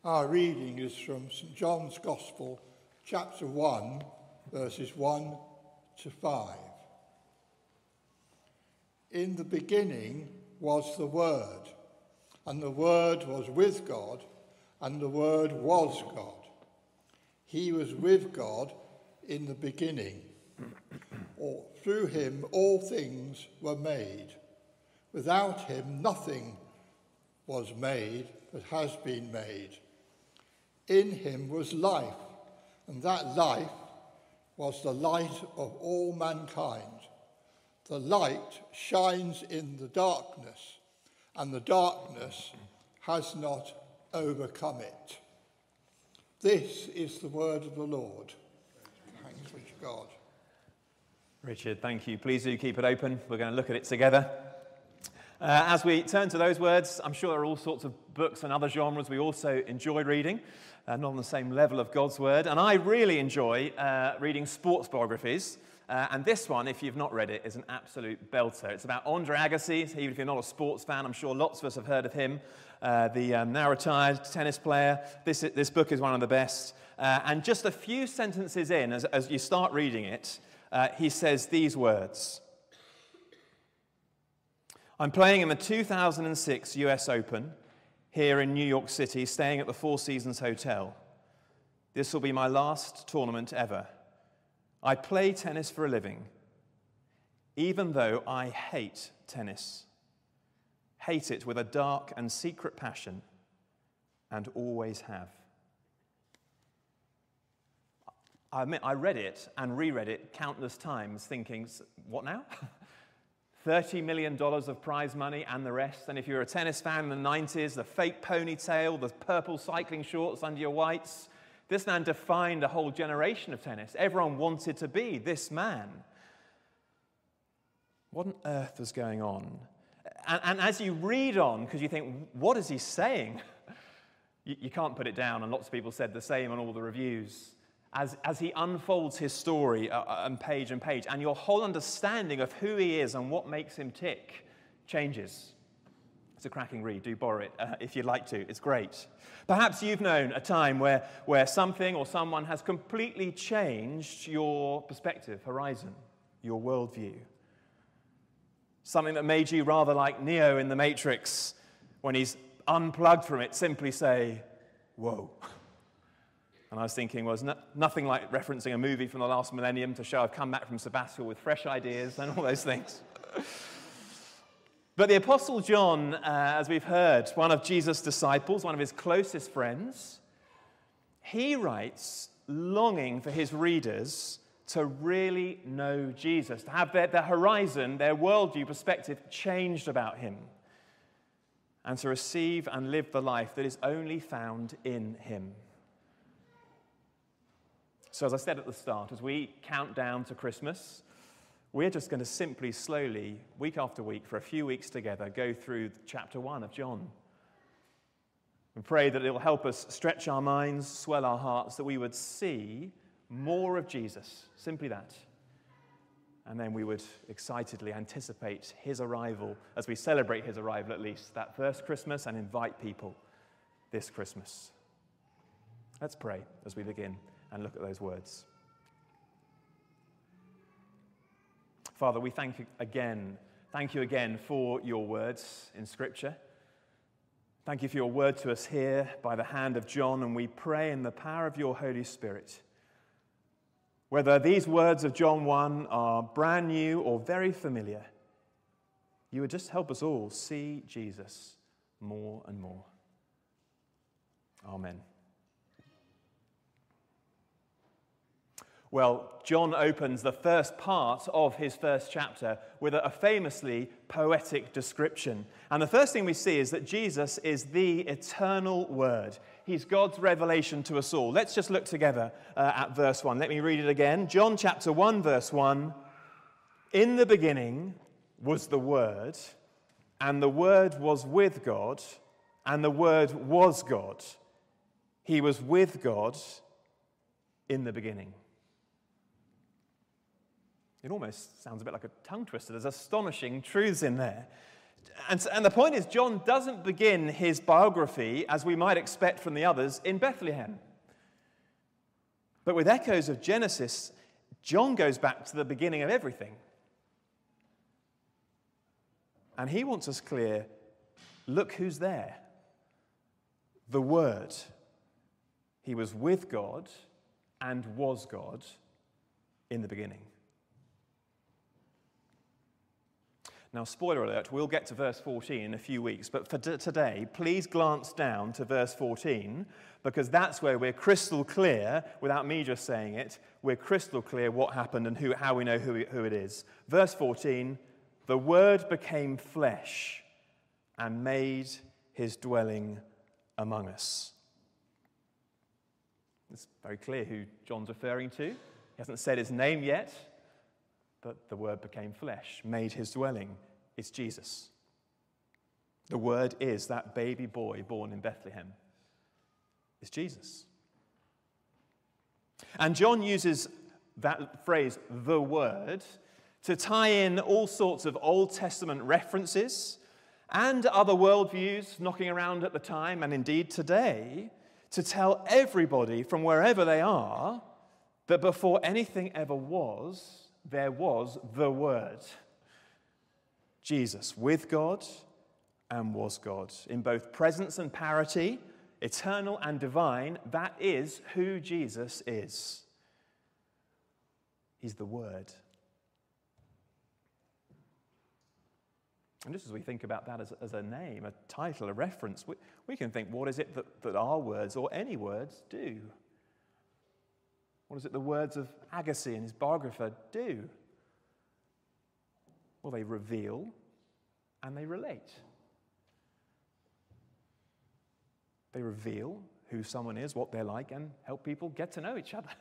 Our reading is from St. John's Gospel, chapter 1, verses 1 to 5. In the beginning was the Word, and the Word was with God, and the Word was God. He was with God in the beginning. Through him all things were made. Without him nothing was made that has been made. In him was life, and that life was the light of all mankind. The light shines in the darkness, and the darkness has not overcome it. This is the word of the Lord. Thanks be to God. Richard, thank you. Please do keep it open. We're going to look at it together. As we turn to those words, I'm sure there are all sorts of books and other genres we also enjoy reading, not on the same level of God's Word. And I really enjoy reading sports biographies. And this one, if you've not read it, is an absolute belter. It's about Andre Agassi. Even if you're not a sports fan, I'm sure lots of us have heard of him, the now retired tennis player. This book is one of the best. And just a few sentences in, as you start reading it, he says these words. I'm playing in the 2006 US Open here in New York City, staying at the Four Seasons Hotel. This will be my last tournament ever. I play tennis for a living, even though I hate tennis. Hate it with a dark and secret passion, and always have. I admit, I read it and reread it countless times, thinking, what now? $30 million of prize money and the rest. And if you're a tennis fan in the 90s, the fake ponytail, the purple cycling shorts under your whites. This man defined a whole generation of tennis. Everyone wanted to be this man. What on earth was going on? And as you read on, because you think, what is he saying? You can't put it down, and lots of people said the same on all the reviews. As he unfolds his story on page and page, and your whole understanding of who he is and what makes him tick changes. It's a cracking read. Do borrow it if you'd like to. It's great. Perhaps you've known a time where something or someone has completely changed your perspective, horizon, your worldview. Something that made you rather like Neo in The Matrix, when he's unplugged from it, simply say, whoa. And I was thinking, well, there's nothing like referencing a movie from the last millennium to show I've come back from sabbatical with fresh ideas and all those things. But the Apostle John, as we've heard, one of Jesus' disciples, one of his closest friends, he writes longing for his readers to really know Jesus, to have their horizon, their worldview perspective changed about him, and to receive and live the life that is only found in him. So as I said at the start, as we count down to Christmas, we're just going to simply, slowly, week after week, for a few weeks together, go through chapter 1 of John. And pray that it will help us stretch our minds, swell our hearts, that we would see more of Jesus, simply that. And then we would excitedly anticipate his arrival, as we celebrate his arrival at least, that first Christmas, and invite people this Christmas. Let's pray as we begin and look at those words. Father, we thank you again for your words in Scripture. Thank you for your word to us here by the hand of John, and we pray in the power of your Holy Spirit, whether these words of John 1 are brand new or very familiar, you would just help us all see Jesus more and more. Amen. Well, John opens the first part of his first chapter with a famously poetic description. And the first thing we see is that Jesus is the eternal Word. He's God's revelation to us all. Let's just look together at verse 1. Let me read it again. John chapter 1, verse 1. In the beginning was the Word, and the Word was with God, and the Word was God. He was with God in the beginning. It almost sounds a bit like a tongue twister. There's astonishing truths in there. And the point is, John doesn't begin his biography, as we might expect from the others, in Bethlehem. But with echoes of Genesis, John goes back to the beginning of everything. And he wants us clear, look who's there. The Word. He was with God and was God in the beginning. Now, spoiler alert, we'll get to verse 14 in a few weeks, but for today, please glance down to verse 14, because that's where we're crystal clear, without me just saying it, we're crystal clear what happened and how we know who it is. Verse 14, the Word became flesh and made his dwelling among us. It's very clear who John's referring to. He hasn't said his name yet, but the Word became flesh, made his dwelling. It's Jesus. The Word is that baby boy born in Bethlehem. It's Jesus. And John uses that phrase, the Word, to tie in all sorts of Old Testament references and other worldviews knocking around at the time, and indeed today, to tell everybody from wherever they are that before anything ever was, there was the Word. Jesus, with God and was God. In both presence and parity, eternal and divine, that is who Jesus is. He's the Word. And just as we think about that as a name, a title, a reference, we can think, what is it that our words or any words do? What is it the words of Agassiz and his biographer do? Well, they reveal and they relate. They reveal who someone is, what they're like, and help people get to know each other.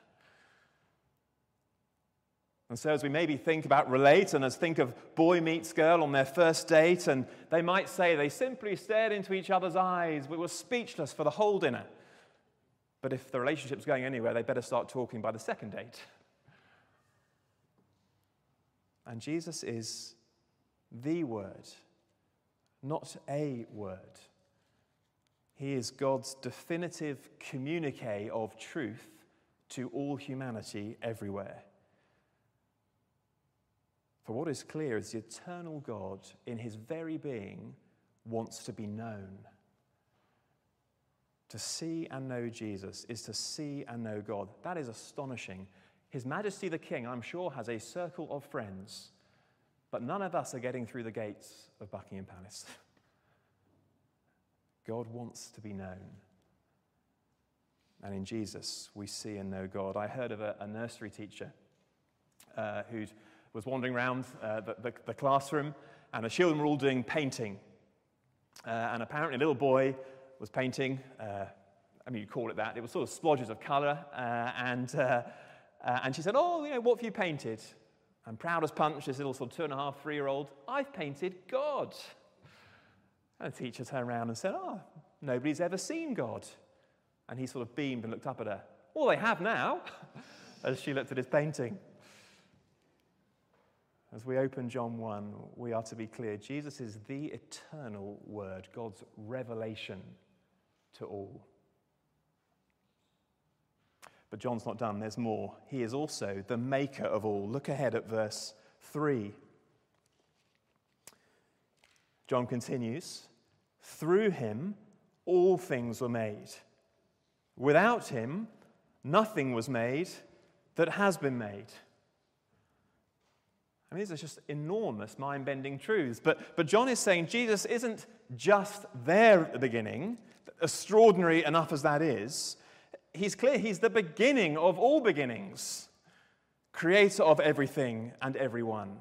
And so as we maybe think about relate, and as think of boy meets girl on their first date, and they might say they simply stared into each other's eyes, we were speechless for the whole dinner. But if the relationship's going anywhere, they better start talking by the second date. And Jesus is the Word, not a word. He is God's definitive communique of truth to all humanity everywhere. For what is clear is the eternal God, in his very being, wants to be known. To see and know Jesus is to see and know God. That is astonishing. His Majesty the King, I'm sure, has a circle of friends, but none of us are getting through the gates of Buckingham Palace. God wants to be known. And in Jesus, we see and know God. I heard of a nursery teacher who was wandering around the classroom, and the children were all doing painting. And apparently a little boy was painting, you call it that. It was sort of splodges of colour. And she said, what have you painted? And proud as punch, this little sort of 2.5, 3-year-old, I've painted God. And the teacher turned around and said, nobody's ever seen God. And he sort of beamed and looked up at her. Well, they have now, as she looked at his painting. As we open John 1, we are to be clear. Jesus is the eternal Word, God's revelation to all. But John's not done. There's more. He is also the maker of all. Look ahead at verse 3. John continues, through him all things were made. Without him nothing was made that has been made. These are just enormous, mind-bending truths. But John is saying Jesus isn't just there at the beginning, extraordinary enough as that is. He's clear he's the beginning of all beginnings, creator of everything and everyone.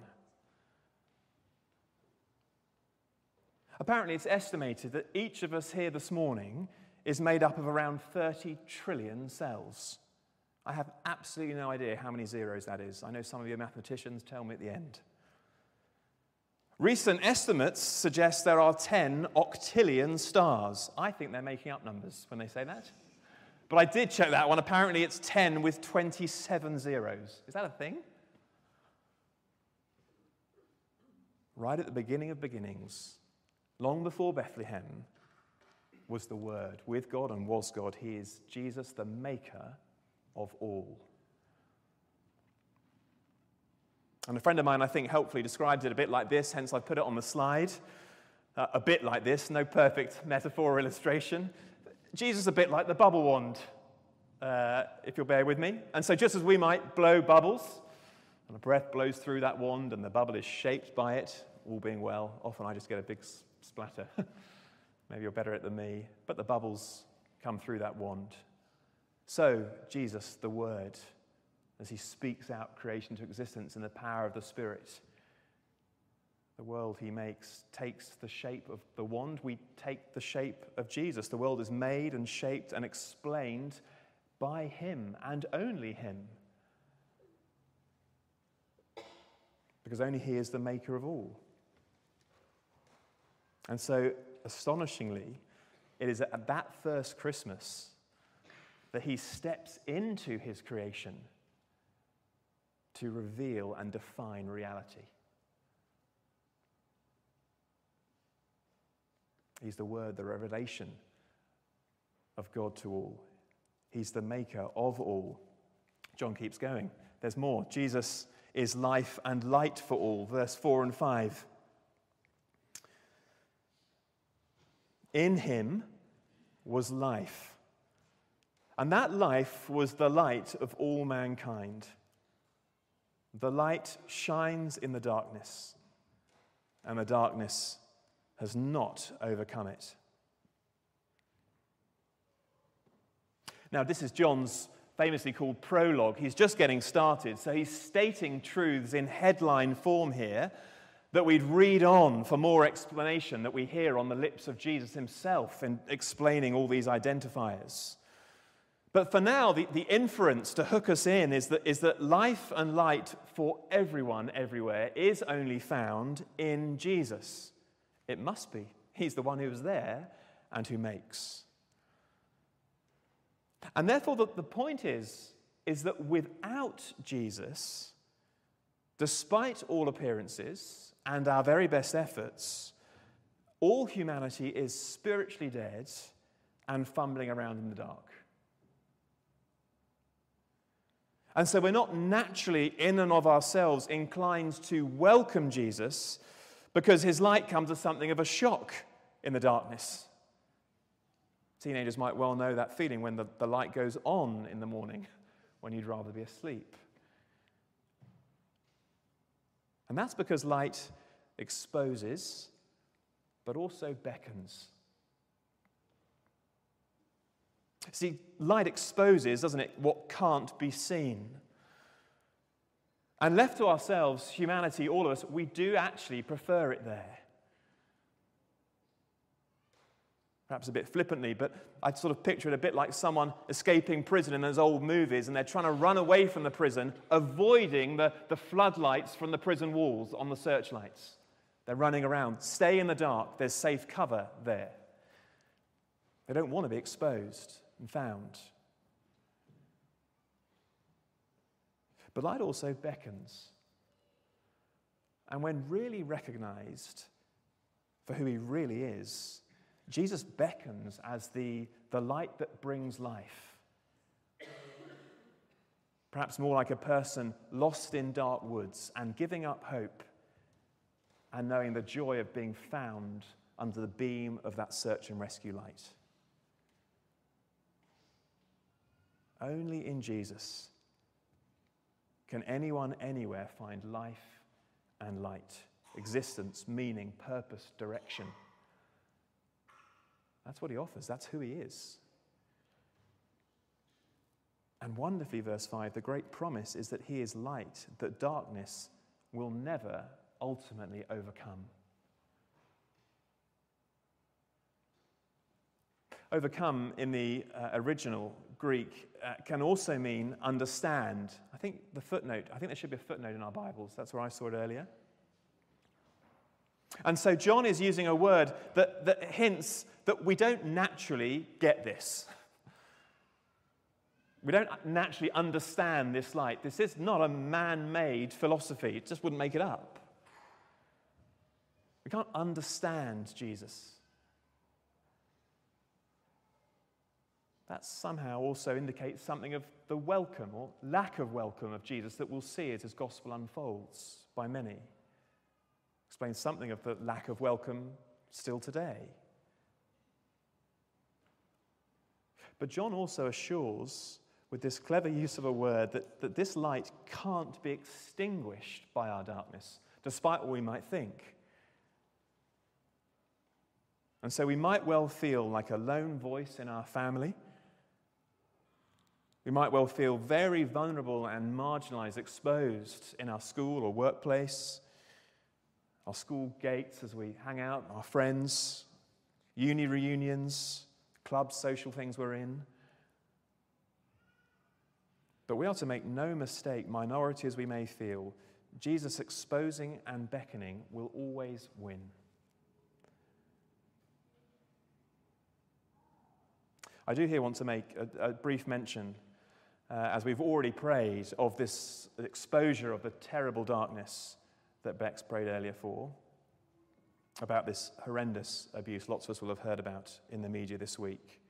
Apparently, it's estimated that each of us here this morning is made up of around 30 trillion cells. I have absolutely no idea how many zeros that is. I know some of you mathematicians, tell me at the end. Recent estimates suggest there are 10 octillion stars. I think they're making up numbers when they say that. But I did check that one. Apparently it's 10 with 27 zeros. Is that a thing? Right at the beginning of beginnings, long before Bethlehem, was the Word, with God and was God. He is Jesus, the maker of all. And a friend of mine, I think, helpfully describes it a bit like this, hence I put it on the slide. A bit like this, no perfect metaphor or illustration. Jesus a bit like the bubble wand, if you'll bear with me. And so just as we might blow bubbles, and a breath blows through that wand and the bubble is shaped by it, all being well, often I just get a big splatter. Maybe you're better at it than me, but the bubbles come through that wand. So Jesus, the Word, as he speaks out creation to existence in the power of the Spirit, the world he makes takes the shape of the wand. We take the shape of Jesus. The world is made and shaped and explained by him and only him. Because only he is the maker of all. And so, astonishingly, it is at that first Christmas that he steps into his creation to reveal and define reality. He's the Word, the revelation of God to all. He's the maker of all. John keeps going. There's more. Jesus is life and light for all. Verse 4 and 5. In him was life, and that life was the light of all mankind. The light shines in the darkness, and the darkness has not overcome it. Now, this is John's famously called prologue. He's just getting started, so he's stating truths in headline form here that we'd read on for more explanation that we hear on the lips of Jesus himself in explaining all these identifiers. But for now, the inference to hook us in is that life and light for everyone, everywhere, is only found in Jesus. It must be. He's the one who is there and who makes. And therefore, the point is that without Jesus, despite all appearances and our very best efforts, all humanity is spiritually dead and fumbling around in the dark. And so we're not naturally, in and of ourselves, inclined to welcome Jesus because his light comes as something of a shock in the darkness. Teenagers might well know that feeling when the light goes on in the morning when you'd rather be asleep. And that's because light exposes, but also beckons. See, light exposes, doesn't it, what can't be seen. And left to ourselves, humanity, all of us, we do actually prefer it there. Perhaps a bit flippantly, but I sort of picture it a bit like someone escaping prison in those old movies, and they're trying to run away from the prison, avoiding the floodlights from the prison walls on the searchlights. They're running around. Stay in the dark. There's safe cover there. They don't want to be exposed and found. But light also beckons. And when really recognized for who he really is, Jesus beckons as the light that brings life. Perhaps more like a person lost in dark woods and giving up hope and knowing the joy of being found under the beam of that search and rescue light. Only in Jesus can anyone anywhere find life and light, existence, meaning, purpose, direction. That's what he offers. That's who he is. And wonderfully, verse 5, the great promise is that he is light, that darkness will never ultimately overcome. Overcome in the original Greek can also mean understand. I think there should be a footnote in our Bibles. That's where I saw it earlier. And so John is using a word that hints that we don't naturally get this. We don't naturally understand this light. This is not a man-made philosophy. It just wouldn't make it up. We can't understand Jesus. That somehow also indicates something of the welcome or lack of welcome of Jesus that we'll see as his gospel unfolds by many. Explains something of the lack of welcome still today. But John also assures, with this clever use of a word, that this light can't be extinguished by our darkness, despite what we might think. And so we might well feel like a lone voice in our family. We might well feel very vulnerable and marginalized, exposed in our school or workplace, our school gates as we hang out, our friends, uni reunions, clubs, social things we're in. But we are to make no mistake, minority as we may feel, Jesus exposing and beckoning will always win. I do here want to make a brief mention, as we've already prayed, of this exposure of the terrible darkness that Bex prayed earlier for, about this horrendous abuse lots of us will have heard about in the media this week.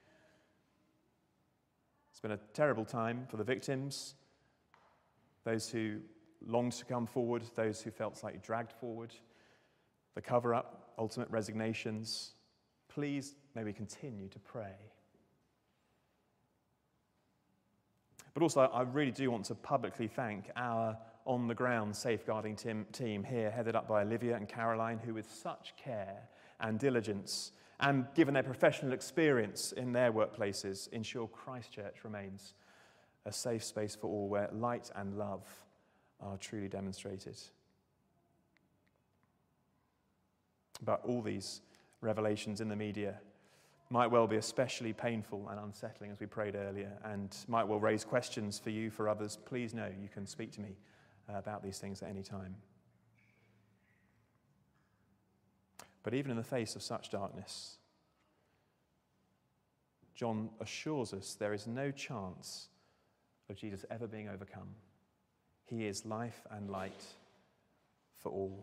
It's been a terrible time for the victims, those who longed to come forward, those who felt slightly dragged forward, the cover-up, ultimate resignations. Please, may we continue to pray. But also, I really do want to publicly thank our on-the-ground safeguarding team here, headed up by Olivia and Caroline, who with such care and diligence, and given their professional experience in their workplaces, ensure Christchurch remains a safe space for all, where light and love are truly demonstrated. But all these revelations in the media might well be especially painful and unsettling, as we prayed earlier, and might well raise questions for you, for others. Please know you can speak to me about these things at any time. But even in the face of such darkness, John assures us there is no chance of Jesus ever being overcome. He is life and light for all.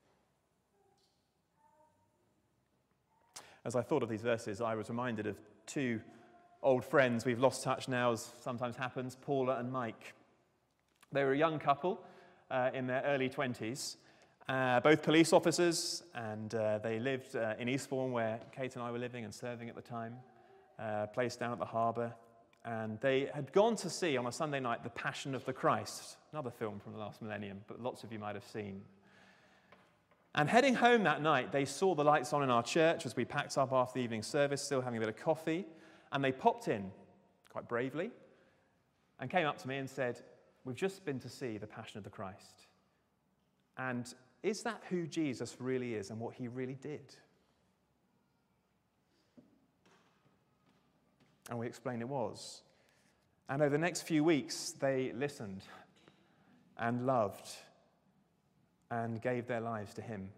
As I thought of these verses, I was reminded of two old friends we've lost touch now, as sometimes happens, Paula and Mike. They were a young couple in their early 20s, both police officers, and they lived in Eastbourne, where Kate and I were living and serving at the time, a place down at the harbour. And they had gone to see on a Sunday night The Passion of the Christ, another film from the last millennium, but lots of you might have seen. And heading home that night, they saw the lights on in our church as we packed up after the evening service, still having a bit of coffee, and they popped in, quite bravely, and came up to me and said, "We've just been to see The Passion of the Christ. And is that who Jesus really is and what he really did?" And we explained it was. And over the next few weeks, they listened and loved and gave their lives to him.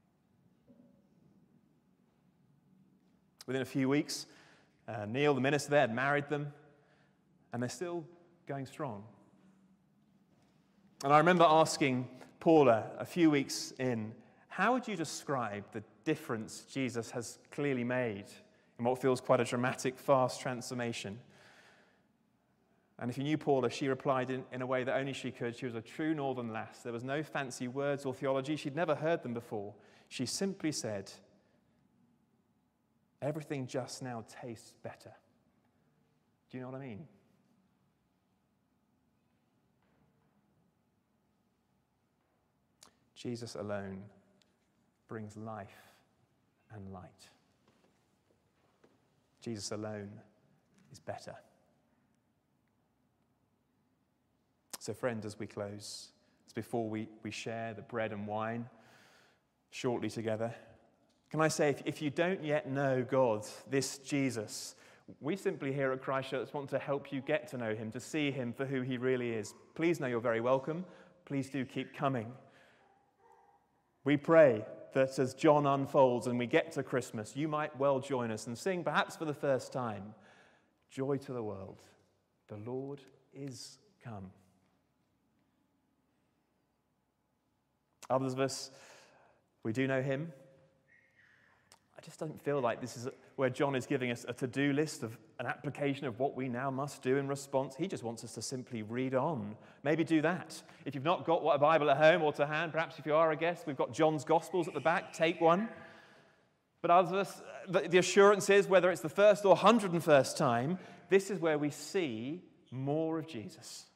Within a few weeks, Neil, the minister there, had married them, and they're still going strong. And I remember asking Paula a few weeks in, how would you describe the difference Jesus has clearly made in what feels quite a dramatic, fast transformation? And if you knew Paula, she replied in a way that only she could. She was a true northern lass. There was no fancy words or theology. She'd never heard them before. She simply said, "Everything just now tastes better." Do you know what I mean? Jesus alone brings life and light. Jesus alone is better. So friends, as we close, as before we share the bread and wine shortly together, can I say, if you don't yet know God, this Jesus, we simply here at Christchurch want to help you get to know him, to see him for who he really is. Please know you're very welcome. Please do keep coming. We pray that as John unfolds and we get to Christmas, you might well join us and sing, perhaps for the first time, "Joy to the world, the Lord is come." Others of us, we do know him. just don't feel like this is where John is giving us a to-do list of an application of what we now must do in response. He just wants us to simply read on. Maybe do that. If you've not got a Bible at home or to hand, perhaps if you are a guest, we've got John's Gospels at the back. Take one. But others, the assurance is, whether it's the first or 101st time, this is where we see more of Jesus.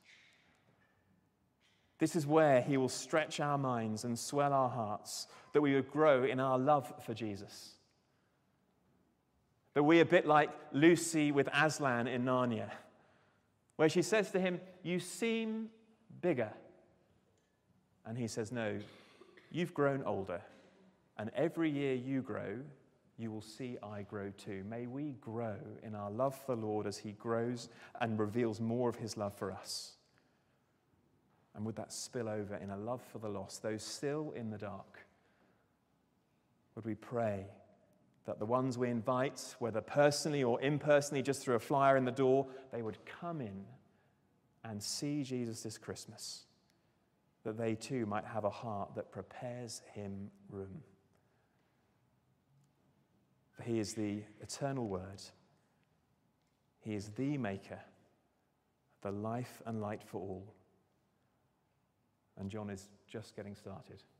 This is where he will stretch our minds and swell our hearts, that we would grow in our love for Jesus. That we are a bit like Lucy with Aslan in Narnia, where she says to him, "You seem bigger." And he says, "No, you've grown older. And every year you grow, you will see I grow too." May we grow in our love for the Lord as he grows and reveals more of his love for us. And would that spill over in a love for the lost, those still in the dark? Would we pray that the ones we invite, whether personally or impersonally, just through a flyer in the door, they would come in and see Jesus this Christmas, that they too might have a heart that prepares him room. For he is the eternal Word. He is the Maker, the life and light for all. And John is just getting started.